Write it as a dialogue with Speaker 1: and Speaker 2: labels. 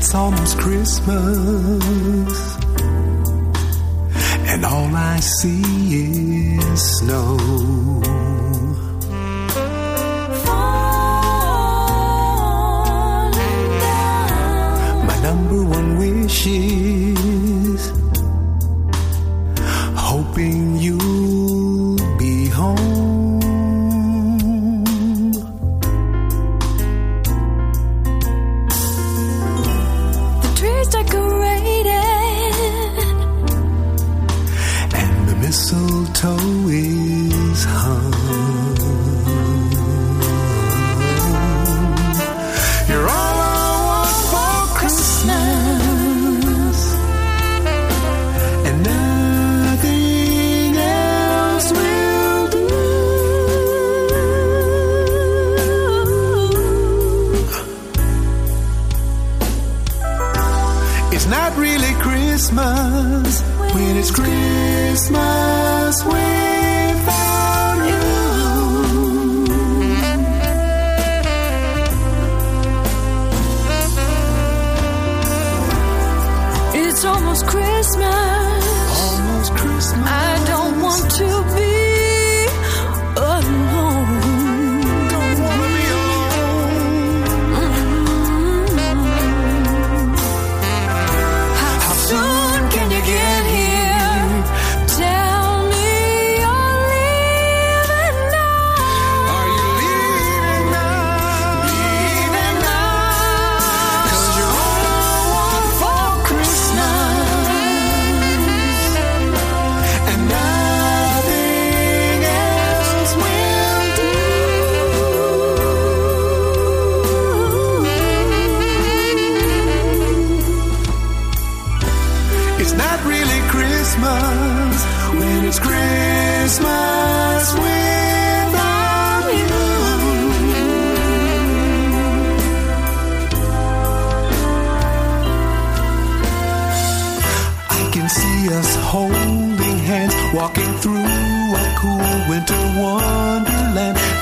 Speaker 1: It's almost Christmas, and all I see is snow.
Speaker 2: Falling down.
Speaker 1: My number one wish is hoping you'll be home. Mistletoe is hung. You're all I want for Christmas, and nothing else will do. It's not really Christmas when it's Christmas without you.
Speaker 2: It's almost Christmas.
Speaker 1: Almost Christmas.
Speaker 2: I don't want to be alone.
Speaker 1: Don't wanna be alone.
Speaker 2: How soon can you get here? Tell me you're leaving now.
Speaker 1: Are you leaving now?
Speaker 2: Leaving now.
Speaker 1: 'Cause you're all I want for Christmas, and nothing else will do. It's not really Christmas when it's Christmas without you. I can see us holding hands, walking through a cool winter wonderland.